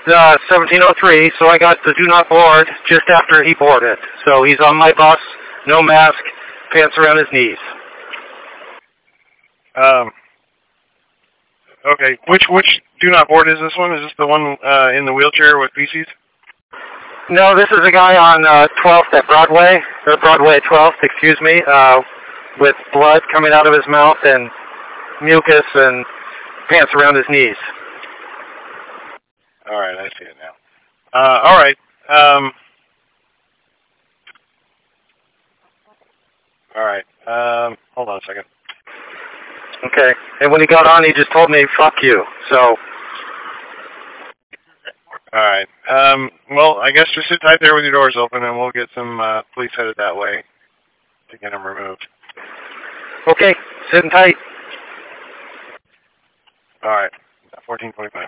1703, so I got the do not board just after he boarded. So he's on my bus, no mask, pants around his knees. Okay. Which do not board is this one? Is this the one in the wheelchair with feces? No, this is a guy on 12th at Broadway, or Broadway 12th, excuse me, with blood coming out of his mouth and mucus and pants around his knees. All right, I see it now. All right. All right. Hold on a second. Okay. And when he got on, he just told me, fuck you. So. All right. Well, I guess just sit tight there with your doors open, and we'll get some police headed that way to get him removed. Okay. Sitting tight. All right. 14:25.